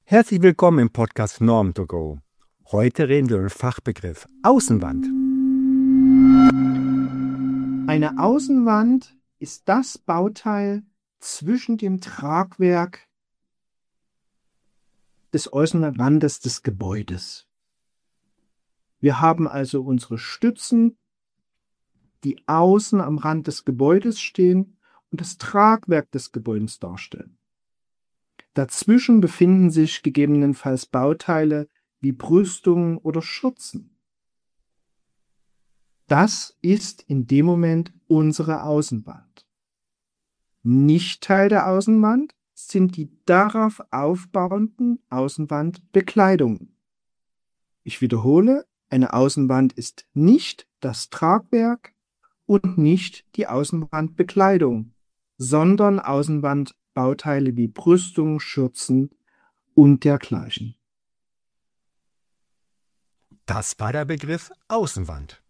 Herzlich willkommen im Podcast Norm2Go. Heute reden wir über den Fachbegriff Außenwand. Eine Außenwand ist das Bauteil zwischen dem Tragwerk des äußeren Randes des Gebäudes. Wir haben also unsere Stützen, die außen am Rand des Gebäudes stehen und das Tragwerk des Gebäudes darstellen. Dazwischen befinden sich gegebenenfalls Bauteile wie Brüstungen oder Schürzen. Das ist in dem Moment unsere Außenwand. Nicht Teil der Außenwand sind die darauf aufbauenden Außenwandbekleidungen. Ich wiederhole, eine Außenwand ist nicht das Tragwerk und nicht die Außenwandbekleidung, sondern Außenwandbauteile wie Brüstung, Schürzen und dergleichen. Das war der Begriff Außenwand.